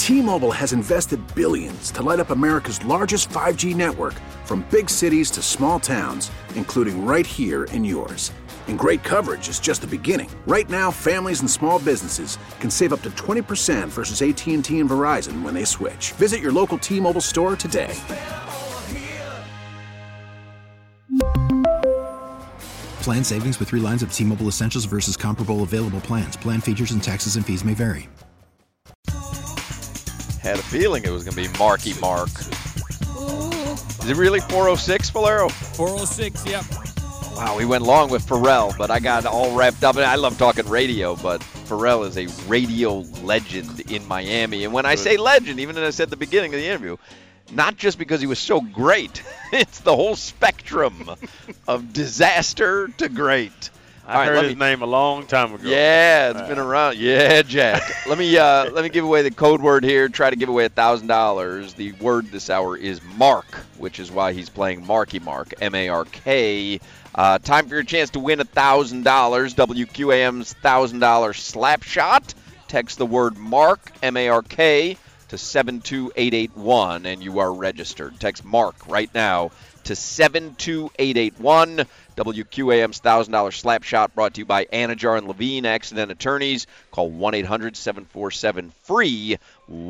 T-Mobile has invested billions to light up America's largest 5G network, from big cities to small towns, including right here in yours. And great coverage is just the beginning. Right now, families and small businesses can save up to 20% versus AT&T and Verizon when they switch. Visit your local T-Mobile store today. Plan savings with 3 lines of T-Mobile Essentials versus comparable available plans. Plan features and taxes and fees may vary. Had a feeling it was going to be Marky Mark. Is it really 406, Valero? 406, yep. Wow, we went long with Pharrell, but I got all wrapped up. I love talking radio, but Pharrell is a radio legend in Miami. And when I say legend, even as I said at the beginning of the interview, not just because he was so great. It's the whole spectrum of disaster to great. I heard his name a long time ago. Yeah, it's been around. Yeah, Jack. Let me give away the code word here. Try to give away $1,000. The word this hour is Mark, which is why he's playing Marky Mark, M-A-R-K. Time for your chance to win $1,000. WQAM's $1,000 slap shot. Text the word Mark, M-A-R-K, to 72881, and you are registered. Text Mark right now to 72881. WQAM's $1,000 slap shot brought to you by Anajar and Levine Accident Attorneys. Call 1-800-747-FREE,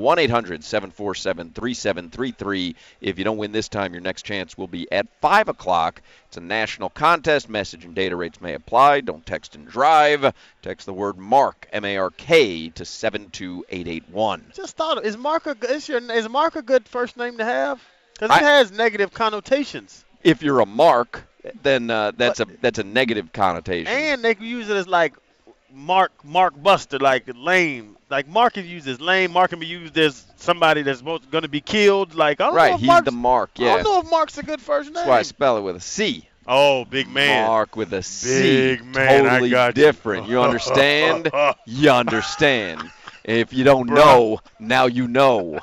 1-800-747-3733. If you don't win this time, your next chance will be at 5 o'clock. It's a national contest. Message and data rates may apply. Don't text and drive. Text the word Mark, M-A-R-K, to 72881. Just thought, is Mark a good first name to have? Because it has negative connotations. If you're a Mark, then that's a negative connotation. And they can use it as like Mark Buster, like lame. Like Mark is used as lame. Mark can be used as somebody that's going to be killed. Like, I don't know if he's the Mark, yeah. I don't know if Mark's a good first name. That's why I spell it with a C. Oh, big man. Mark with a C. Big man, totally I got different. You understand? You understand. If you don't know, now you know.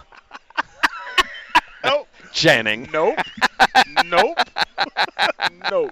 Nope. Channing. Nope. Nope. Nope.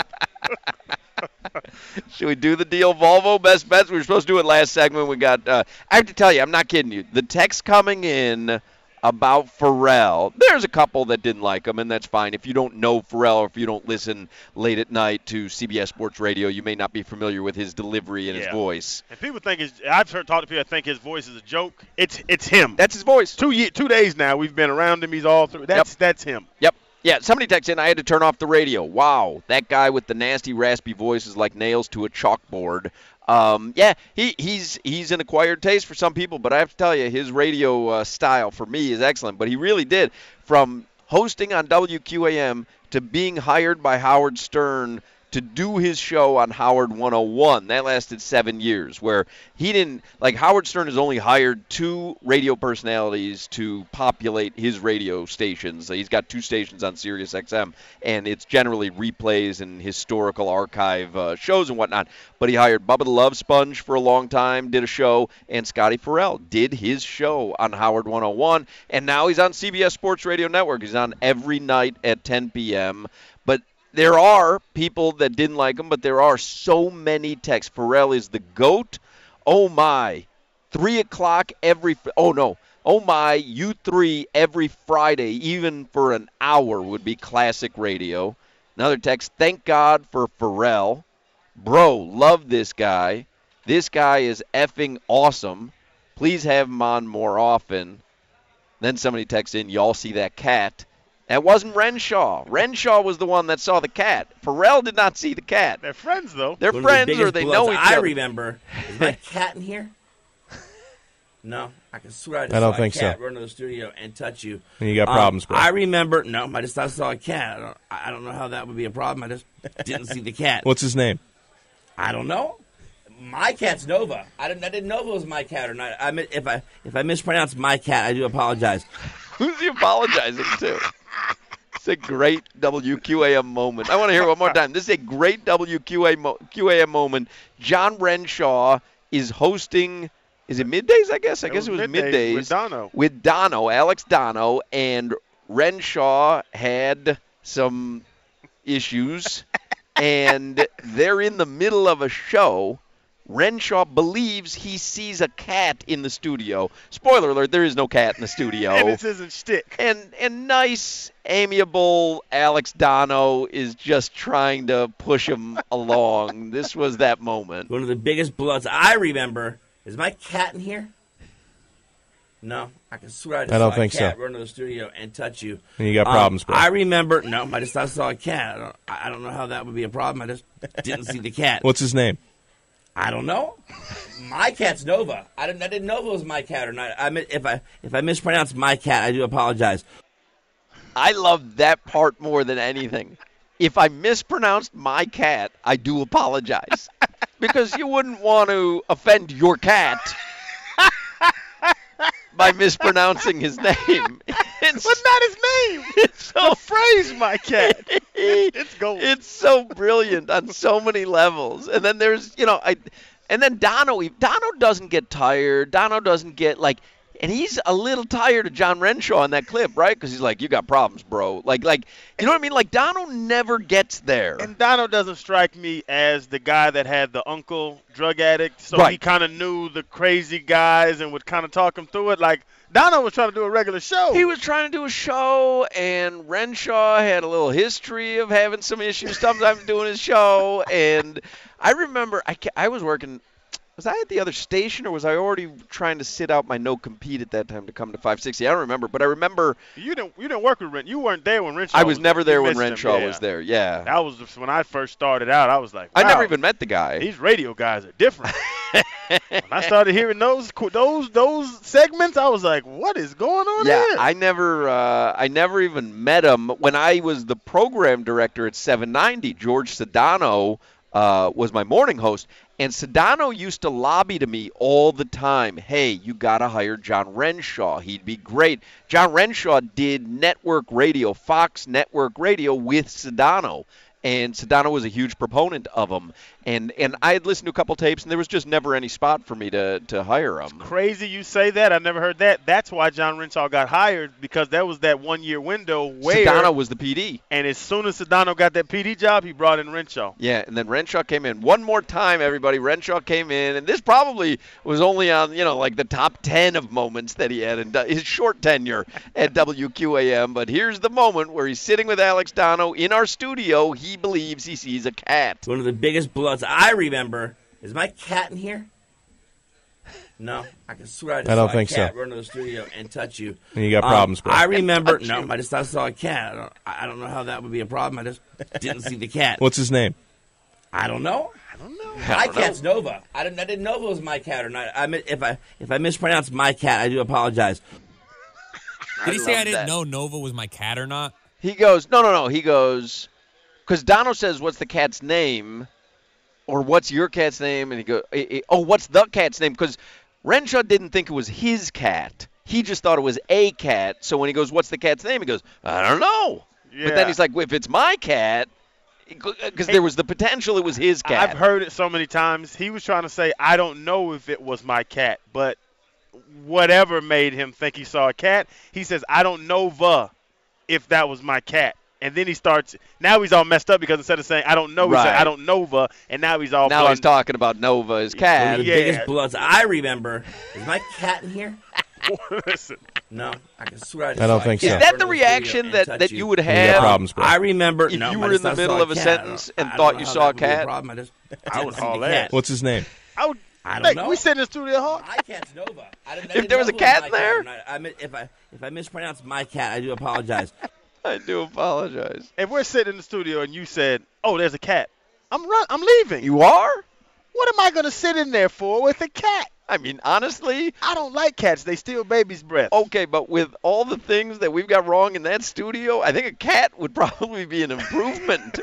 Should we do the deal Volvo best bets? We were supposed to do it last segment. We got I have to tell you, I'm not kidding you. The text coming in about Pharrell, there's a couple that didn't like him, and that's fine. If you don't know Pharrell or if you don't listen late at night to CBS Sports Radio, you may not be familiar with his delivery and his voice. And people think I've talked to people that think his voice is a joke. It's him. That's his voice. 2 days now we've been around him. He's all through. That's him. Yep. Yeah, somebody texted in, I had to turn off the radio. Wow, that guy with the nasty, raspy voice is like nails to a chalkboard. Yeah, he's an acquired taste for some people, but I have to tell you, his radio style for me is excellent. But he really did, from hosting on WQAM to being hired by Howard Stern to do his show on Howard 101. That lasted 7 years, where he didn't, like, Howard Stern has only hired 2 radio personalities to populate his radio stations. He's got 2 stations on Sirius XM, and it's generally replays and historical archive shows and whatnot. But he hired Bubba the Love Sponge for a long time, did a show, and Scotty Farrell did his show on Howard 101, and now he's on CBS Sports Radio Network. He's on every night at 10 p.m., but there are people that didn't like him, but there are so many texts. Pharrell is the GOAT. Oh, my. 3 o'clock every – oh, no. Oh, my. U3 every Friday, even for an hour, would be classic radio. Another text, thank God for Pharrell. Bro, love this guy. This guy is effing awesome. Please have him on more often. Then somebody texts in, y'all see that cat. That wasn't Renshaw. Renshaw was the one that saw the cat. Pharrell did not see the cat. They're friends, though. They're friends, or they know each other. I remember. Is my cat in here? No. I can swear I just don't saw think a cat so. run to the studio and touch you. And you got problems, bro. I remember. No, I just saw a cat. I don't know how that would be a problem. I just didn't see the cat. What's his name? I don't know. My cat's Nova. I didn't know if it was my cat or not. If I mispronounced my cat, I do apologize. Who's he apologizing to? It's a great WQAM moment. I want to hear it one more time. This is a great WQAM moment. John Renshaw is hosting, is it middays, I guess? I guess it was middays. With Dono. With Dono, Alex Dono, and Renshaw had some issues, and they're in the middle of a show, Renshaw believes he sees a cat in the studio. Spoiler alert, there is no cat in the studio. And this isn't shtick. And nice, amiable Alex Dono is just trying to push him along. This was that moment. One of the biggest bloods I remember. Is my cat in here? No, I can swear I just I don't saw think a cat so. run to the studio and touch you. And you got problems, bro. I remember. No, I just saw a cat. I don't know how that would be a problem. I just didn't see the cat. What's his name? I don't know. My cat's Nova. I didn't know if it was my cat or not. If I mispronounced my cat, I do apologize. I love that part more than anything. If I mispronounced my cat, I do apologize. Because you wouldn't want to offend your cat by mispronouncing his name. But not his name. It's so The phrase, my cat. It's gold. It's so brilliant on so many levels. And then there's, and then Dono doesn't get tired. Dono doesn't get and he's a little tired of John Renshaw in that clip, right? Because he's like, you got problems, bro. Like, you know what I mean? Like, Dono never gets there. And Dono doesn't strike me as the guy that had the uncle drug addict, so Right. he kind of knew the crazy guys and would kind of talk him through it. Like, Dono was trying to do a regular show. He was trying to do a show, and Renshaw had a little history of having some issues sometimes doing his show. And I remember I was working. Was I at the other station, or was I already trying to sit out my no compete at that time to come to 560? I don't remember, but I remember You didn't work with Renshaw. You weren't there when Renshaw I was never there you when missed him, Renshaw yeah. was there. Yeah, That was when I first started out. I was like, I never wow, even met the guy. These radio guys are different. When I started hearing those segments, I was like, what is going on Yeah, here? I never even met him. When I was the program director at 790, George Sedano was my morning host, and Sedano used to lobby to me all the time, hey, you got to hire John Renshaw. He'd be great. John Renshaw did network radio, Fox Network Radio with Sedano. And Sedano was a huge proponent of him. And I had listened to a couple tapes, and there was just never any spot for me to hire him. Crazy you say that. I never heard that. That's why John Renshaw got hired, because that was that 1 year window where Sedano was the PD. And as soon as Sedano got that PD job, he brought in Renshaw. Yeah, and then Renshaw came in. One more time, everybody. Renshaw came in, and this probably was only on, the top 10 of moments that he had in his short tenure at WQAM. But here's the moment where he's sitting with Alex Dono in our studio. He believes he sees a cat. One of the biggest bloods I remember. Is my cat in here? No, I can swear I just I don't saw think a cat so. run to the studio and touch you. And you got problems, bro. I remember. No, I just saw a cat. I don't know how that would be a problem. I just didn't see the cat. What's his name? I don't know. My cat's Nova. I didn't know if it was my cat or not. If I mispronounced my cat, I do apologize. Did he say I love didn't that. know Nova was my cat or not? He goes, no. He goes, because Dono says, what's the cat's name? Or what's your cat's name? And he goes, what's the cat's name? Because Renshaw didn't think it was his cat. He just thought it was a cat. So when he goes, what's the cat's name? He goes, I don't know. Yeah. But then he's like, if it's my cat, because there was the potential it was his cat. I've heard it so many times. He was trying to say, I don't know if it was my cat, but whatever made him think he saw a cat, he says, I don't know if that was my cat. And then he starts, now he's all messed up because instead of saying, I don't know, he said, Right. I don't know, and now he's all Now he's blunt. talking about Nova, his One cat. of the Yeah. biggest bloods I remember. Is my cat in here? Listen, No, I can swear I just I don't saw a think cat so. Is that run the to reaction studio and that, touch that you. you would You got have problems, bro. I remember. if no, you I were just in the saw middle of a cat. sentence and I thought don't you know how saw a that would be cat? problem. I just I didn't would see haul the ass. cat. What's his name? I would. I don't know. We sit in the studio hard. My cat's Nova. I didn't If there was know a it cat my there? or not. If I mispronounced my cat, I do apologize. I do apologize. If we're sitting in the studio and you said, "Oh, there's a cat," I'm leaving. You are? What am I gonna sit in there for with a cat? I mean, honestly, I don't like cats. They steal baby's breath. okay, but with all the things that we've got wrong in that studio, I think a cat would probably be an improvement.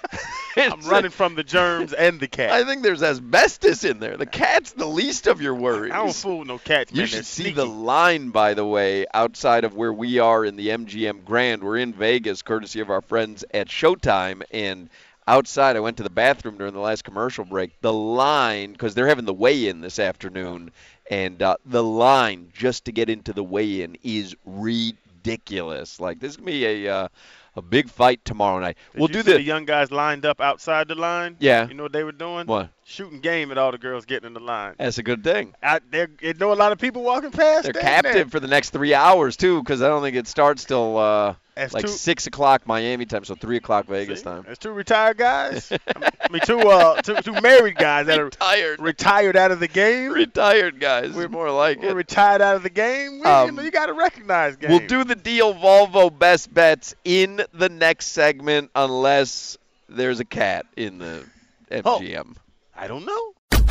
I'm running from the germs and the cat. I think there's asbestos in there. The cat's the least of your worries. I don't fool with no cats, man. You They're should see sneaky. the line, by the way, outside of where we are in the MGM Grand. We're in Vegas, courtesy of our friends at Showtime, and outside, I went to the bathroom during the last commercial break. The line, because they're having the weigh-in this afternoon, and the line just to get into the weigh-in is ridiculous. Like, this is going to be a big fight tomorrow night. We'll Did you do see the the young guys lined up outside the line? Yeah. You know what they were doing? What? Shooting game at all the girls getting in the line. That's a good thing. You know a lot of people walking past. They're down captive there. for the next 3 hours too, because I don't think it starts till That's like two- 6 o'clock Miami time, so 3 o'clock Vegas See? time. There's two retired guys. I mean, two married guys that are retired out of the game. Retired guys. We're more like We're it. retired out of the game. You got to recognize game. We'll do the deal Volvo best bets in the next segment unless there's a cat in the MGM. I don't know.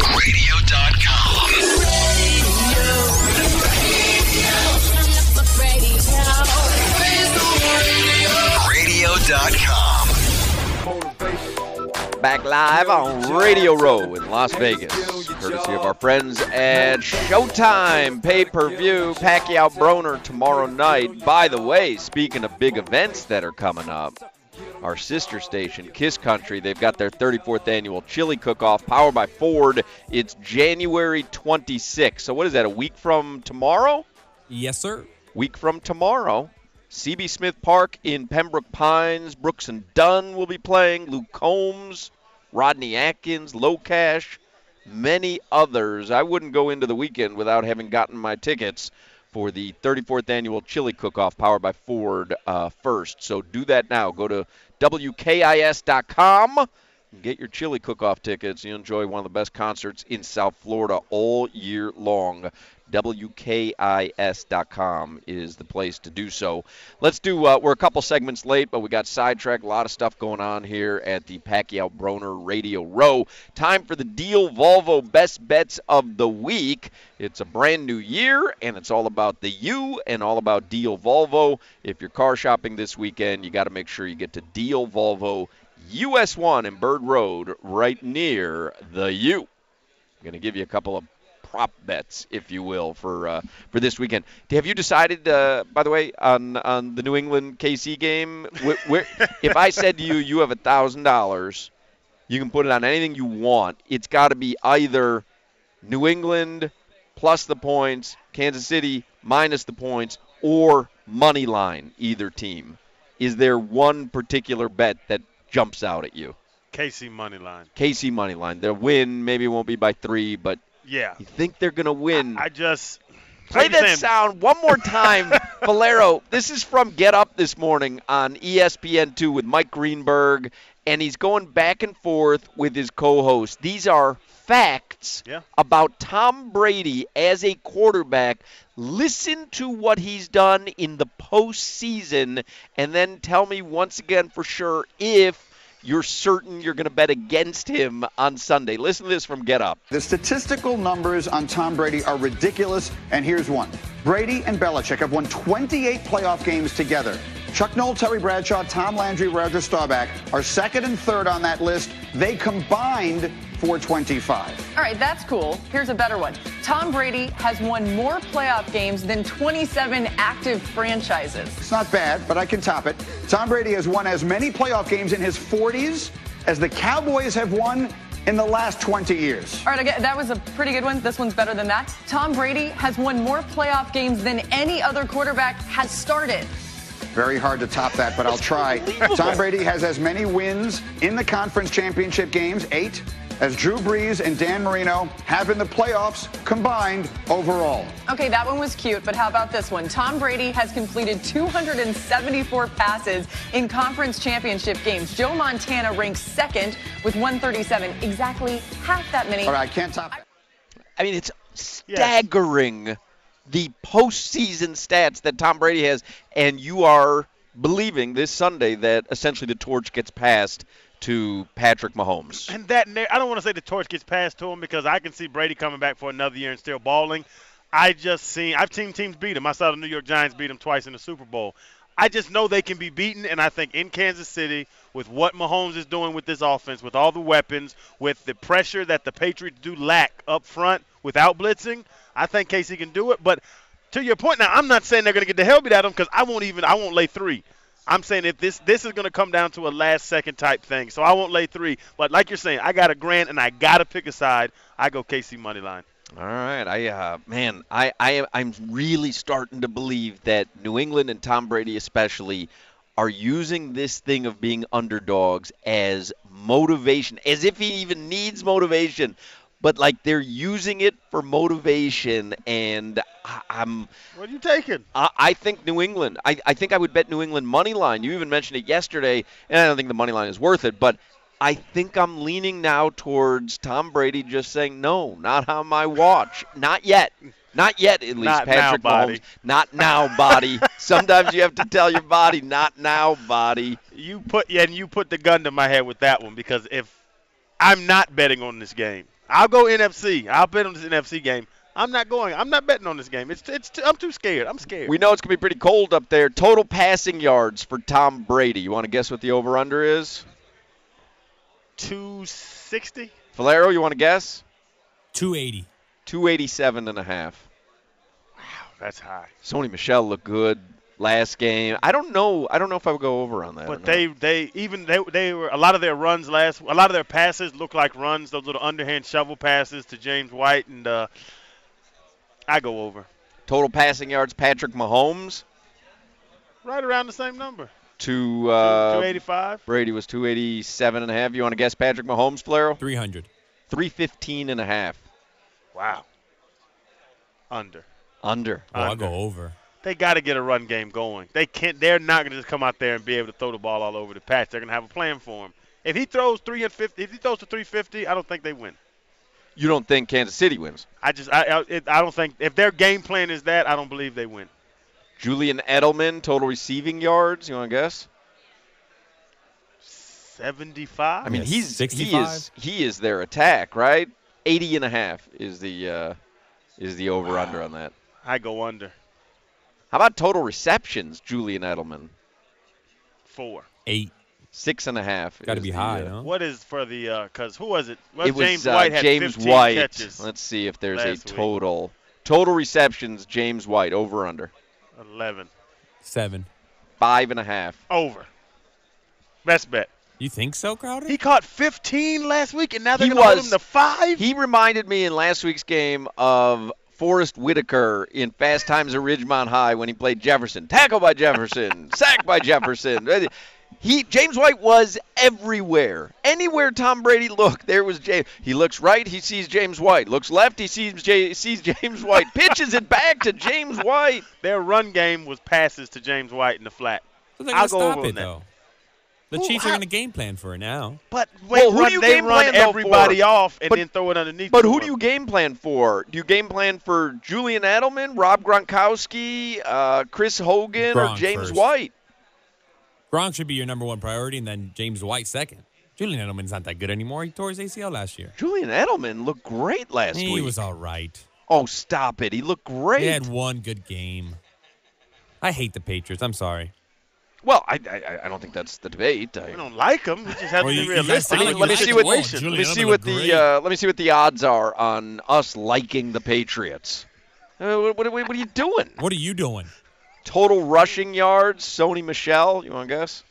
Radio.com. Back live on Radio Row in Las Vegas, courtesy of our friends at Showtime Pay-Per-View, Pacquiao Broner tomorrow night. By the way, speaking of big events that are coming up, our sister station, Kiss Country, they've got their 34th annual chili cook-off powered by Ford. It's January 26th. So what is that, a week from tomorrow? Yes, sir. Week from tomorrow. CB Smith Park in Pembroke Pines. Brooks and Dunn will be playing. Luke Combs, Rodney Atkins, Locash, many others. I wouldn't go into the weekend without having gotten my tickets for the 34th annual chili cook-off powered by Ford first. So do that now. Go to WKIS.com and get your chili cook-off tickets. You enjoy one of the best concerts in South Florida all year long. WKIS.com is the place to do so. Let's do, we're a couple segments late, but we got sidetracked. A lot of stuff going on here at the Pacquiao Broner Radio Row. Time for the Deal Volvo Best Bets of the Week. It's a brand new year, and it's all about the U and all about Deal Volvo. If you're car shopping this weekend, you got to make sure you get to Deal Volvo US 1 in Bird Road, right near the U. I'm going to give you a couple of prop bets, if you will, for this weekend. Have you decided, by the way, on the New England KC game? If I said to you, you have $1,000, you can put it on anything you want. It's got to be either New England plus the points, Kansas City minus the points, or money line, either team. Is there one particular bet that jumps out at you? KC money line. KC money line. They'll win. Maybe it won't be by 3, but Yeah. you think they're going to win. I just Play that sound one more time, Valero. This is from Get Up this morning on ESPN2 with Mike Greenberg, and he's going back and forth with his co-host. These are facts about Tom Brady as a quarterback. Listen to what he's done in the postseason, and then tell me once again for sure if you're certain you're going to bet against him on Sunday. Listen to this from Get Up. The statistical numbers on Tom Brady are ridiculous, and here's one. Brady and Belichick have won 28 playoff games together. Chuck Noll, Terry Bradshaw, Tom Landry, Roger Staubach are second and third on that list. They combined for 25. All right, that's cool. Here's a better one. Tom Brady has won more playoff games than 27 active franchises. It's not bad, but I can top it. Tom Brady has won as many playoff games in his 40s as the Cowboys have won in the last 20 years. All right, that was a pretty good one. This one's better than that. Tom Brady has won more playoff games than any other quarterback has started. Very hard to top that, but I'll try. Tom Brady has as many wins in the conference championship games, 8, as Drew Brees and Dan Marino have in the playoffs combined overall. Okay, that one was cute, but how about this one? Tom Brady has completed 274 passes in conference championship games. Joe Montana ranks second with 137, exactly half that many. All right, I can't top it. I mean, it's staggering. The postseason stats that Tom Brady has, and you are believing this Sunday that essentially the torch gets passed to Patrick Mahomes. And that I don't want to say the torch gets passed to him because I can see Brady coming back for another year and still balling. I've seen teams beat him. I saw the New York Giants beat him twice in the Super Bowl. I just know they can be beaten, and I think in Kansas City, with what Mahomes is doing with this offense, with all the weapons, with the pressure that the Patriots do lack up front without blitzing, I think KC can do it. But to your point now, I'm not saying they're going to get the hell beat out of them because I won't lay 3. I'm saying if this is going to come down to a last-second type thing, so I won't lay 3. But like you're saying, I got a grand and I got to pick a side. I go KC money line. All right, I'm really starting to believe that New England and Tom Brady especially are using this thing of being underdogs as motivation, as if he even needs motivation. But, like, they're using it for motivation, and I'm – What are you taking? I think New England. I think I would bet New England money line. You even mentioned it yesterday, and I don't think the money line is worth it. But I think I'm leaning now towards Tom Brady just saying, no, not on my watch. Not yet. Not yet, at least, Not Patrick now, body. Mahomes. Not now, body. Sometimes you have to tell your body, not now, body. You put the gun to my head with that one, because if I'm not betting on this game, I'll go NFC. I'll bet on this NFC game. I'm not betting on this game. I'm too scared. I'm scared. We know it's going to be pretty cold up there. Total passing yards for Tom Brady. You want to guess what the over-under is? 260. Valero, you want to guess? 280. 287.5. Wow, that's high. Sony Michel looked good last game. I don't know if I would go over on that. But they were a lot of their runs a lot of their passes look like runs, those little underhand shovel passes to James White, and I go over. Total passing yards, Patrick Mahomes. Right around the same number. 285. Brady was 287.5. You want to guess Patrick Mahomes, Flaro? 300. 315.5. Wow. Under. Under. Oh, I'll go over. They got to get a run game going. They're not going to just come out there and be able to throw the ball all over the patch. They're going to have a plan for him. If he throws 350, if he throws to 350, I don't think they win. You don't think Kansas City wins? I don't think if their game plan is that, I don't believe they win. Julian Edelman, total receiving yards. You want to guess? 75. I mean, Yes, 65. he is their attack, right? 80.5 is the over under on that. I go under. How about total receptions, Julian Edelman? 4. 8. 6.5. Got to be high, no? What is for the because who was it? It was James White had James 15 White. catches. Let's see if there's last a week. total receptions. James White over under 11. 7. 5.5. Over. Best bet. You think so, Crowder? He caught 15 last week, and now they're He going to hold was- him to 5? He reminded me in last week's game of Forrest Whitaker in Fast Times at Ridgemont High when he played Jefferson. Tackle by Jefferson. Sack by Jefferson. James White was everywhere. Anywhere Tom Brady looked, there was James. He looks right, he sees James White. Looks left, he sees James White. Pitches it back to James White. Their run game was passes to James White in the flat. So they're I'll going to go stop over it, on that. though. The Chiefs are going to game plan for it now. But Well, who do you they game run plan, though, everybody for? off and But- then throw it underneath. But to who him. do you game plan for? Do you game plan for Julian Edelman, Rob Gronkowski, Chris Hogan, or Gronk James first. White? Gronk should be your number one priority, and then James White second. Julian Edelman's not that good anymore. He tore his ACL last year. Julian Edelman looked great last He week. was all right. Oh, stop it. He looked great. He had one good game. I hate the Patriots. I'm sorry. Well, I don't think that's the debate. I don't like him. We just have Well, to be you guys realistic. sound like Let me you see like what it. Julian let me see Edelman what looked the great. let me see what the odds are on us liking the Patriots. What are you doing? What are you doing? Total rushing yards, Sony Michel. You want to guess?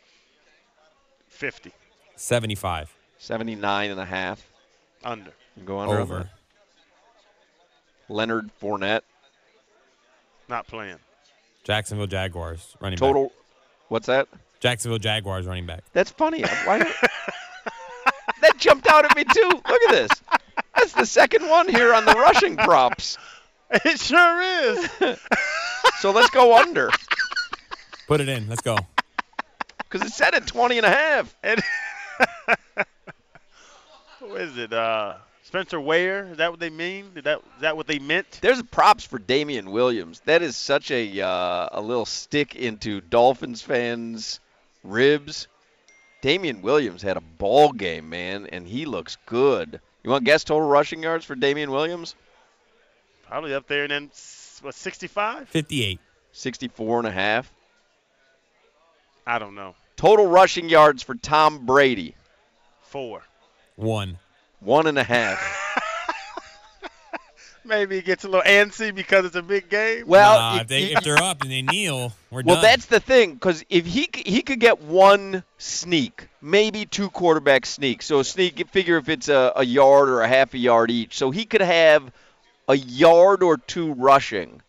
50. 75. 79.5. Under. You go under. Over. Leonard Fournette. Not playing. Jacksonville Jaguars running back. Total. What's that? Jacksonville Jaguars running back. That's funny. Why? That jumped out at me too. Look at this. That's the second one here on the rushing props. It sure is. So let's go under Put it in. Let's go. because it said at 20.5. And who is it? Spencer Ware? Is that what they mean? Is that what they meant? There's props for Damian Williams. That is such a little stick into Dolphins fans' ribs. Damian Williams had a ball game, man, and he looks good. You want to guess total rushing yards for Damian Williams? Probably up there and then, what, 65? 58. 64.5. I don't know. Total rushing yards for Tom Brady. 4. 1. 1.5. Maybe he gets a little antsy because it's a big game. Well, If they're up and they kneel, we're well, done. that's the thing, because if he could get one sneak, maybe 2 quarterback sneaks. So a sneak, figure if it's a yard or a half a yard each. So he could have a yard or 2 rushing.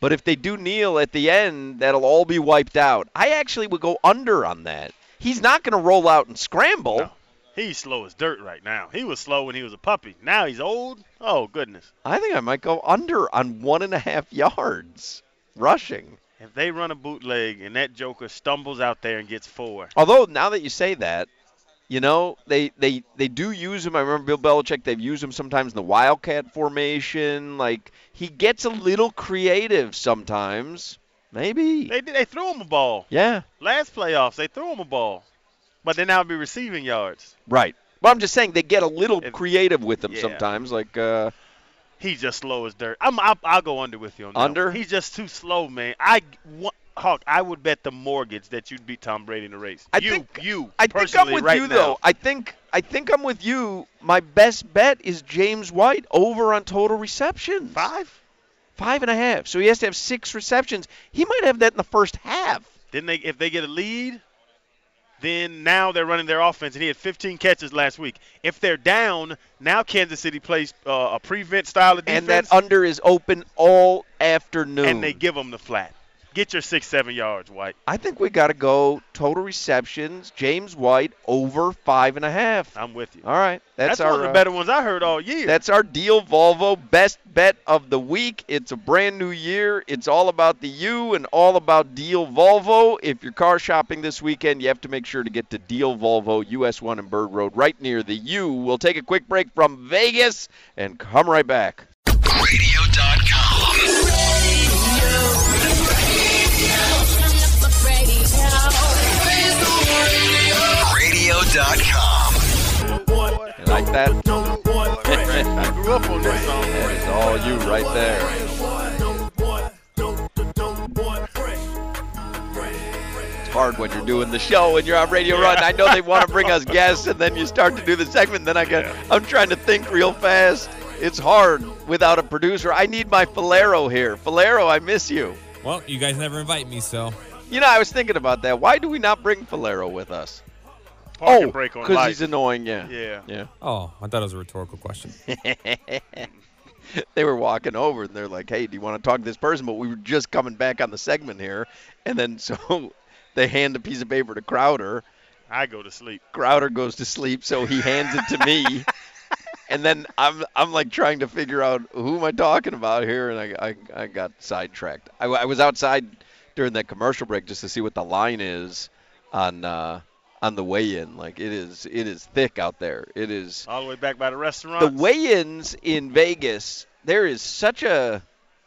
But if they do kneel at the end, that'll all be wiped out. I actually would go under on that. He's not going to roll out and scramble. No. He's slow as dirt right now. He was slow when he was a puppy. Now he's old. Oh, goodness. I think I might go under on 1.5 yards rushing. If they run a bootleg and that joker stumbles out there and gets 4. Although, now that you say that, you know, they do use him. I remember Bill Belichick, they've used him sometimes in the Wildcat formation. Like, he gets a little creative sometimes. Maybe. They threw him a ball. Yeah. Last playoffs, they threw him a ball. But they now be receiving yards. Right. But I'm just saying they get a little creative with him sometimes. Like, he's just slow as dirt. I'll go under with you on that. Under? He's just too slow, man. Hawk, I would bet the mortgage that you'd beat Tom Brady in the race. I think I'm with right you, now. though. I think I'm with you. My best bet is James White over on total receptions. 5.5. So he has to have 6 receptions. He might have that in the first half. If they get a lead, then now they're running their offense, and he had 15 catches last week. If they're down, now Kansas City plays a prevent style of defense. And that under is open all afternoon. And they give them the flat. Get your 6-7 yards, White. I think we got to go total receptions, James White over 5.5. I'm with you. All right. That's our, one of the better ones I heard all year. That's our Deal Volvo best bet of the week. It's a brand new year. It's all about the U and all about Deal Volvo. If you're car shopping this weekend, you have to make sure to get to Deal Volvo, US 1 and Bird Road, right near the U. We'll take a quick break from Vegas and come right back. Radio.com. Radio.com. You like that? I grew up on this song. That is all you right there. It's hard when you're doing the show and you're on Radio Run. I know they want to bring us guests, and then you start to do the segment. Then I'm trying to think real fast. It's hard without a producer. I need my Falero here. Falero, I miss you. Well, you guys never invite me, so. You know, I was thinking about that. Why do we not bring Falero with us? Because he's annoying, yeah. Oh, I thought it was a rhetorical question. They were walking over, and they're like, hey, do you want to talk to this person? But we were just coming back on the segment here. And then so they hand a piece of paper to Crowder. I go to sleep. Crowder goes to sleep, so he hands it to me. And then I'm like trying to figure out who am I talking about here, and I got sidetracked. I was outside during that commercial break just to see what the line is on the weigh-in. Like it is thick out there. It is all the way back by the restaurant. The weigh-ins in Vegas, there is such an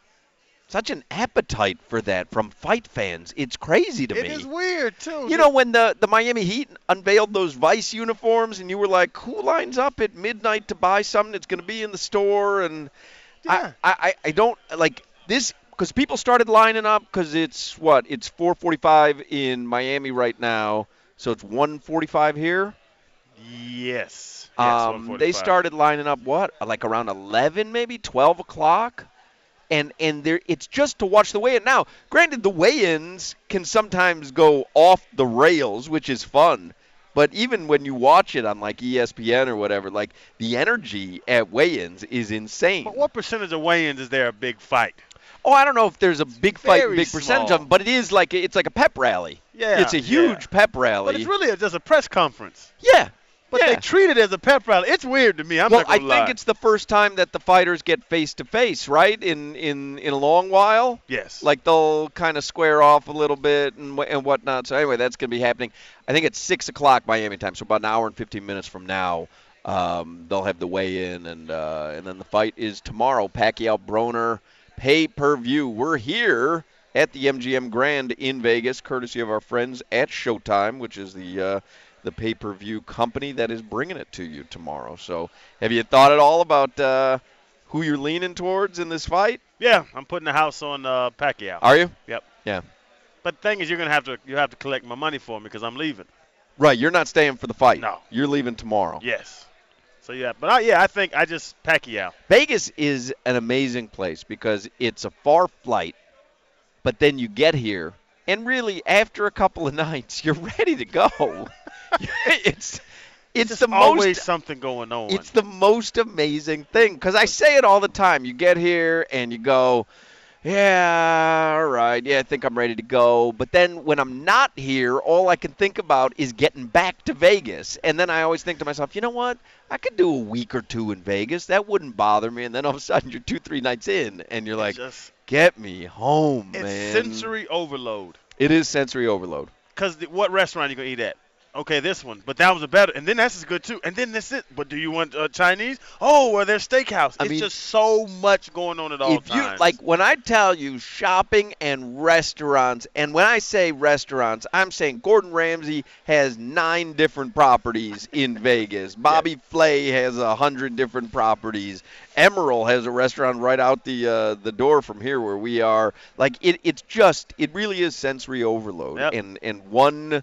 appetite for that from fight fans. It's crazy to me. It is weird too. You know, when the Miami Heat unveiled those Vice uniforms, and you were like, who lines up at midnight to buy something that's going to be in the store? And yeah. I don't like this. Because people started lining up because it's 4:45 in Miami right now, so it's 1:45 here? Yes. They started lining up, like around 11 maybe, 12 o'clock? And it's just to watch the weigh-in. Now, granted, the weigh-ins can sometimes go off the rails, which is fun. But even when you watch it on like ESPN or whatever, like the energy at weigh-ins is insane. But what percentage of weigh-ins is there a big fight? Oh, I don't know if there's a big fight, Very big percentage small. of them, but it's like a pep rally. Yeah, it's a huge pep rally. But it's really just a press conference. Yeah, but they treat it as a pep rally. It's weird to me. I'm not gonna lie. I think it's the first time that the fighters get face to face, right? In a long while. Yes. Like they'll kind of square off a little bit and whatnot. So anyway, that's gonna be happening. I think it's 6 o'clock Miami time, so about an hour and 15 minutes from now. They'll have the weigh-in, and then the fight is tomorrow. Pacquiao Broner. Pay-per-view. We're here at the MGM Grand in Vegas, courtesy of our friends at Showtime, which is the pay-per-view company that is bringing it to you tomorrow. So have you thought at all about who you're leaning towards in this fight? Yeah, I'm putting the house on Pacquiao. Are you? Yep. Yeah. But the thing is, you have to collect my money for me because I'm leaving. Right. You're not staying for the fight. No. You're leaving tomorrow. Yes. So, yeah. But, I think I just Pacquiao. Vegas is an amazing place because it's a far flight, but then you get here, and really, after a couple of nights, you're ready to go. It's the always something going on. It's the most amazing thing because I say it all the time. You get here and you go, yeah, all right, yeah, I think I'm ready to go. But then when I'm not here, all I can think about is getting back to Vegas. And then I always think to myself, you know what? I could do a week or two in Vegas. That wouldn't bother me. And then all of a sudden you're 2-3 nights in, and you're like, get me home, man. It's sensory overload. It is sensory overload. Because what restaurant are you going to eat at? Okay, this one. But that was a better. And then that's good, too. And then that's it. But do you want Chinese? Oh, or there's steakhouse. It's just so much going on at all times. Like, when I tell you shopping and restaurants, and when I say restaurants, I'm saying Gordon Ramsay has 9 different properties in Vegas. Bobby Flay has 100 different properties. Emerald has a restaurant right out the door from here where we are. Like, it really is sensory overload. Yep. And one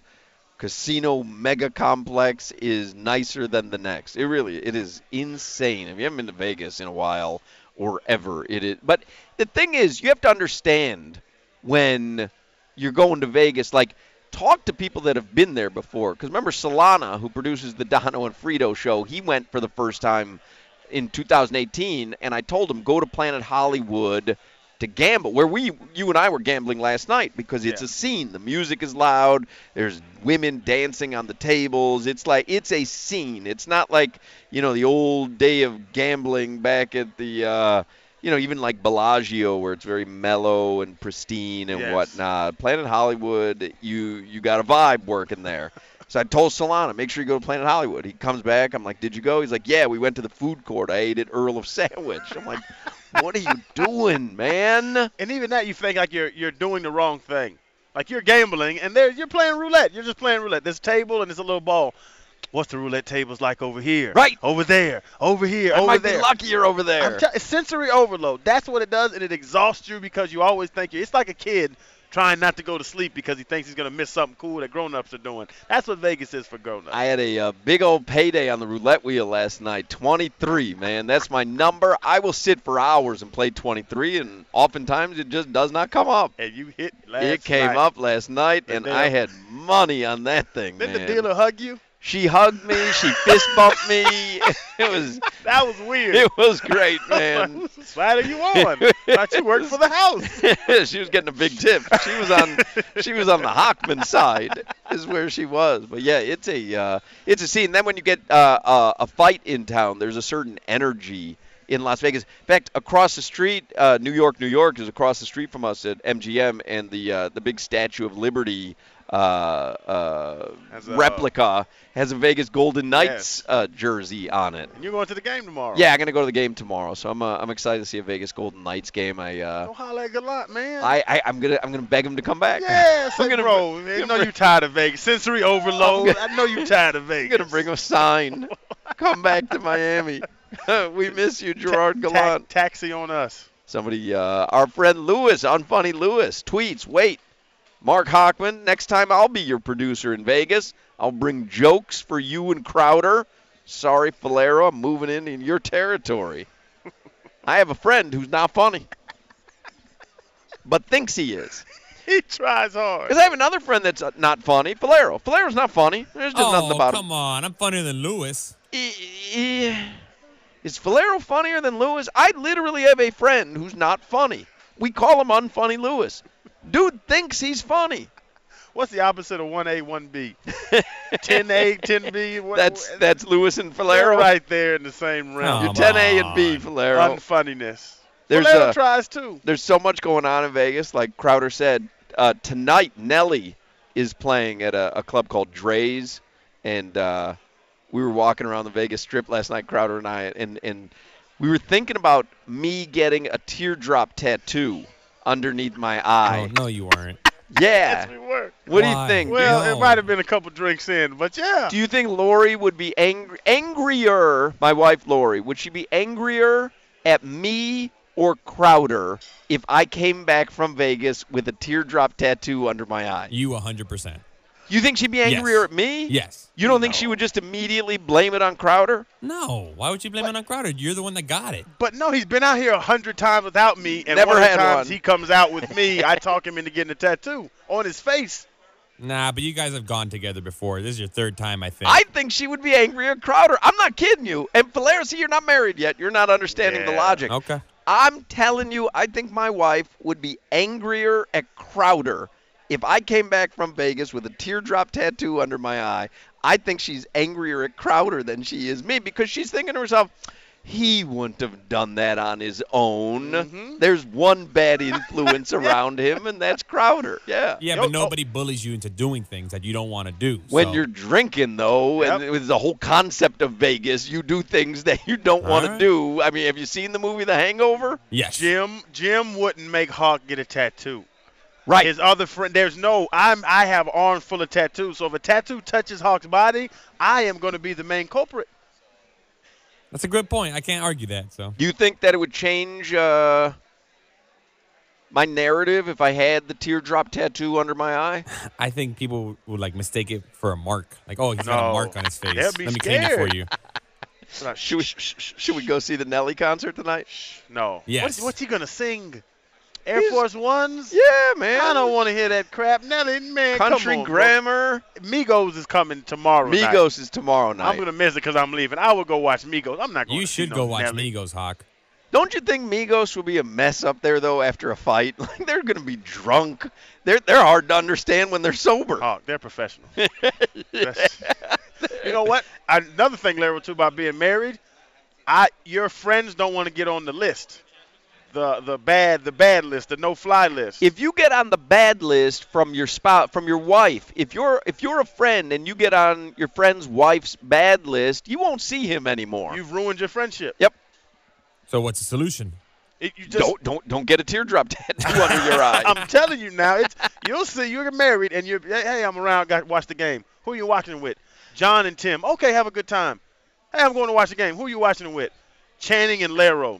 casino mega complex is nicer than the next. It is insane. If you haven't been to Vegas in a while or ever, it is. But the thing is, you have to understand when you're going to Vegas, like, talk to people that have been there before. Because remember, Solana, who produces the Dono and Frito show, he went for the first time in 2018, and I told him, go to Planet Hollywood to gamble, where you and I were gambling last night, because it's a scene. The music is loud. There's women dancing on the tables. It's a scene. It's not like, the old day of gambling back at the, even like Bellagio, where it's very mellow and pristine and whatnot. Planet Hollywood, you got a vibe working there. So I told Solana, make sure you go to Planet Hollywood. He comes back. I'm like, did you go? He's like, yeah, we went to the food court. I ate at Earl of Sandwich. I'm like, what are you doing, man? And even that, you think like you're doing the wrong thing. Like you're gambling, and you're playing roulette. You're just playing roulette. There's a table, and there's a little ball. What's the roulette tables like over here? Right. Over there. Over here. I over might there. be luckier over there. It's sensory overload. That's what it does, and it exhausts you because you always think it's like a kid trying not to go to sleep because he thinks he's going to miss something cool that grown-ups are doing. That's what Vegas is for grown-ups. I had a big old payday on the roulette wheel last night, 23, man. That's my number. I will sit for hours and play 23, and oftentimes it just does not come up. And you hit last night. It came up last night, and I had money on that thing, man. Didn't the dealer hug you? She hugged me. She fist bumped me. That was weird. It was great, man. Whose side are you on? Thought you worked for the house. She was getting a big tip. She was on the Hockman side, is where she was. But yeah, it's a scene. Then when you get a fight in town, there's a certain energy in Las Vegas. In fact, across the street, New York is across the street from us at MGM, and the big Statue of Liberty replica has a Vegas Golden Knights jersey on it. And you're going to the game tomorrow. Yeah, I'm going to go to the game tomorrow, so I'm excited to see a Vegas Golden Knights game. Don't holler at Gallant, man. I'm gonna beg him to come back. Yeah, bro. I know you're tired of Vegas. Sensory overload. I know you're tired of Vegas. I'm gonna bring him a sign. Come back to Miami. We miss you, Gerard Gallant. Taxi on us. Somebody, our friend Lewis, Unfunny Lewis, tweets, wait, Mark Hockman, next time I'll be your producer in Vegas. I'll bring jokes for you and Crowder. Sorry, Falero, I'm moving in your territory. I have a friend who's not funny, but thinks he is. He tries hard. Because I have another friend that's not funny, Falero. Falero's not funny. There's just nothing about him. Come on. I'm funnier than Lewis. Is Falero funnier than Lewis? I literally have a friend who's not funny. We call him Unfunny Lewis. Dude thinks he's funny. What's the opposite of 1A, 1B? 10A, 10B? That's Lewis and Falero. They're right there in the same realm. You're 10A and B, Falero. Unfunniness. Falero tries too. There's so much going on in Vegas. Like Crowder said, tonight Nelly is playing at a club called Dre's. And we were walking around the Vegas Strip last night, Crowder and I, and we were thinking about me getting a teardrop tattoo underneath my eye. Oh, no, you weren't. Yeah. Yes, we were. What do you think? Well, it might have been a couple drinks in, but yeah. Do you think Lori would be angrier, my wife Lori, would she be angrier at me or Crowder if I came back from Vegas with a teardrop tattoo under my eye? You 100%. You think she'd be angrier at me? Yes. You don't think she would just immediately blame it on Crowder? No. Why would you blame it on Crowder? You're the one that got it. But no, he's been out here 100 times without me, and never one of the had times one. He comes out with me, I talk him into getting a tattoo on his face. Nah, but you guys have gone together before. This is your third time, I think. I think she would be angrier at Crowder. I'm not kidding you. And Falero, see, you're not married yet. You're not understanding the logic. Okay. I'm telling you, I think my wife would be angrier at Crowder if I came back from Vegas with a teardrop tattoo under my eye. I think she's angrier at Crowder than she is me because she's thinking to herself, he wouldn't have done that on his own. Mm-hmm. There's one bad influence around him, and that's Crowder. Yeah. Yeah, but nobody bullies you into doing things that you don't want to do. When you're drinking, though, and with the whole concept of Vegas, you do things that you don't want to do. I mean, have you seen the movie The Hangover? Yes. Jim wouldn't make Hawk get a tattoo. Right. His other friend, I have arms full of tattoos, so if a tattoo touches Hawk's body, I am going to be the main culprit. That's a good point. I can't argue that. So, do you think that it would change my narrative if I had the teardrop tattoo under my eye? I think people would mistake it for a mark. Like, oh, he's got a mark on his face. Let me clean it for you. Should we go see the Nelly concert tonight? No. Yes. What's he gonna sing? Air Force Ones? Yeah, man. I don't want to hear that crap. Nelly, man, Country come on, Grammar. Bro. Migos is coming tomorrow night. Migos is tomorrow night. I'm going to miss it because I'm leaving. I will go watch Migos. I'm not going to You should go watch Nelly. Migos, Hawk. Don't you think Migos will be a mess up there, though, after a fight? Like, they're going to be drunk. They're hard to understand when they're sober. Oh, they're professional. You know what? Another thing, Larry, too, about being married, your friends don't want to get on the list. The bad list, the no-fly list. If you get on the bad list from your spouse, from your wife, if you're a friend and you get on your friend's wife's bad list, you won't see him anymore. You've ruined your friendship. Yep. So what's the solution? Don't get a teardrop tattoo under your eye. I'm telling you now, you'll see you're married and hey, I'm around, watch the game. Who are you watching with? John and Tim. Okay, have a good time. Hey, I'm going to watch the game. Who are you watching it with? Channing and Laro.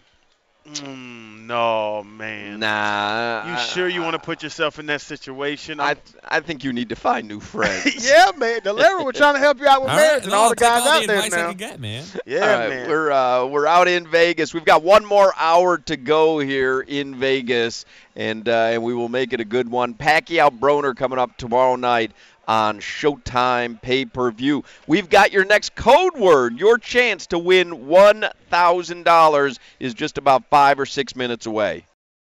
No, man. Nah. You sure you want to put yourself in that situation? I think you need to find new friends. Yeah, man. The Laro, we're trying to help you out with marriage and all the guys out there now. Get, man. Yeah, man. We're out in Vegas. We've got one more hour to go here in Vegas, and we will make it a good one. Pacquiao Broner coming up tomorrow night on Showtime pay-per-view. We've got your next code word. Your chance to win $1,000 is just about 5 or 6 minutes away.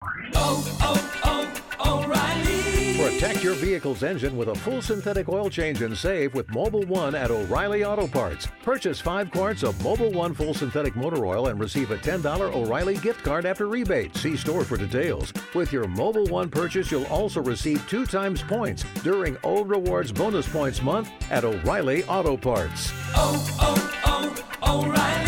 O'Reilly. Protect your vehicle's engine with a full synthetic oil change and save with Mobil 1 at O'Reilly Auto Parts. Purchase 5 quarts of Mobil 1 full synthetic motor oil and receive a $10 O'Reilly gift card after rebate. See store for details. With your Mobil 1 purchase, you'll also receive 2 times points during O Rewards Bonus Points Month at O'Reilly Auto Parts. O'Reilly.